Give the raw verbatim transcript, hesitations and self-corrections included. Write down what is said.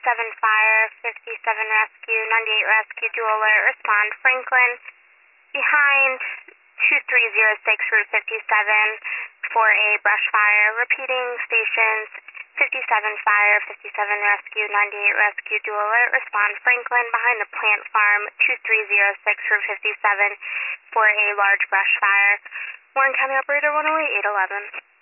fifty-seven fire, fifty-seven rescue, ninety-eight rescue, dual alert, respond Franklin. Behind two three zero six Route fifty-seven for a brush fire. Repeating stations fifty-seven fire, fifty-seven rescue, ninety-eight rescue, dual alert, respond Franklin. Behind the plant farm two three zero six Route fifty-seven for a large brush fire. Warren County Operator one oh eight, eight eleven.